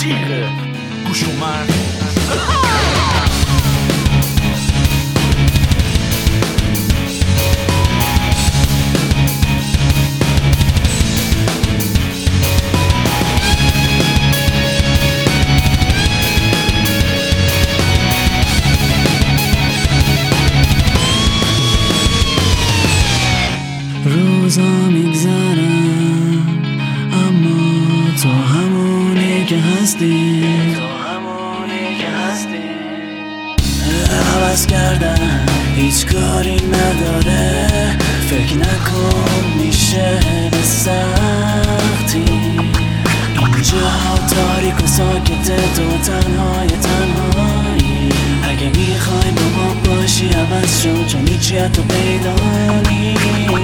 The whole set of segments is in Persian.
تیغه گوش اومد روزا میگذرم اما تو همونی که هستی عوض کردن هیچ کاری نداره فکر نکن میشه به سختی اینجا تاریک و ساکته تو تنهایی اگه میخوای با ما باشی عوض شو چون هیچی تو پیدا نی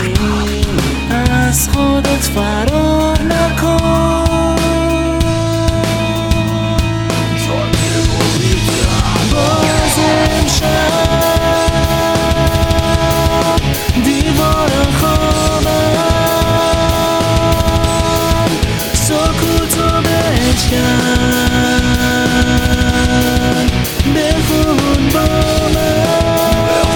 از خودت فرار نکن باز امشب دیوار خوابم سکوتو بشکن بخون با من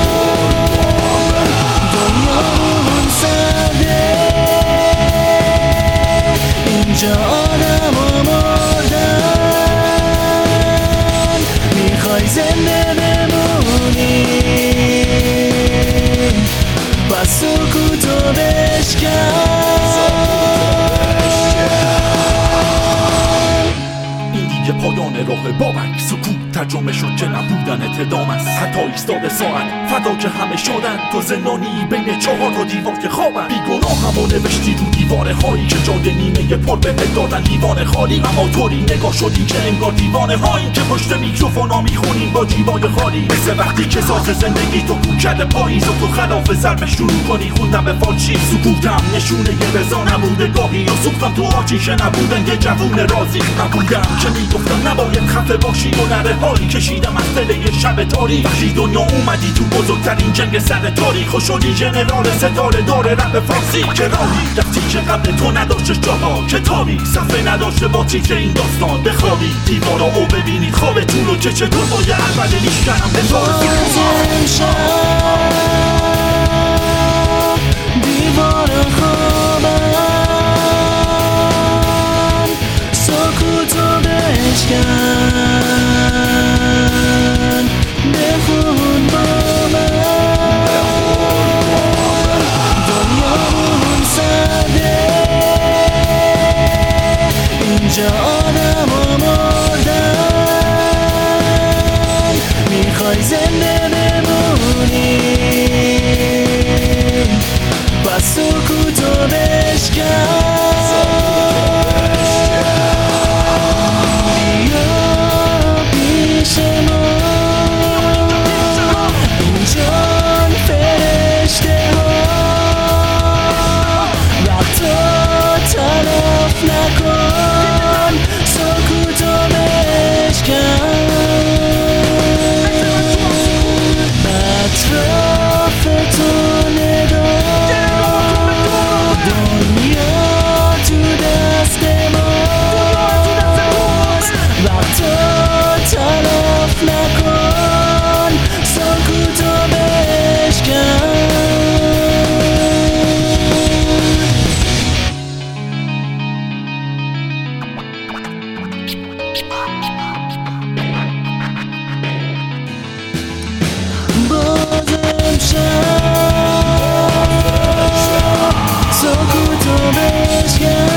دنیامون سرده اینجا آدم مردن میخوای زنده بمونی پس سکوتو بشکن این دیگه پایان راه بابک سکوت ترجمه شد که نبودن اتدام است حتی ایستاد ساعت فدا که همه شدن تو زندانی بین چهار تا دیوار که خوابن بیگناه همو نوشتی رو دیواره هایی که جاده نیمه پر به دادن لیوان خالی اما طوری نگاه شدی که انگار دیوانه هایی که پشت میکروفونا میخونیم با جیبای خالی مثل وقتی که ساز زندگی تو کو کرده پاییز و تو خلاف ضرب شروع کنی خوندم به فالشی سکوتم نشونه یه رضا نبوده گاهی و سوختم تو آتیش نبودن یه جوون راضی نبودم که میگفتم نباید خفه باشی و نره حالی کشیدم از دل یه شب تاریک وقتی دنیا اومدی تو بزرگترین جنگ سر تاریخ و شدی ژنرال ستاره داره رپ فارسی که راهی رفتی که قبل تو نداشتش جاها کتابی صفحه نداشته با تیتر این داستان بخوابی دیوارا او ببینید خوابتون رو که چطور باید اول لیشکنم به دیوار خوابم سکوتو بشکن بخون با من دنیامون سرده اینجا آدم مردن میخوای زنده بمونی پس سکوتو بشکن نکن سکوتو بشکن اطراف تو نگاه دنیا تو دست ماست وقتا تلف نکن سکوتو بشکن سکوتو بشکن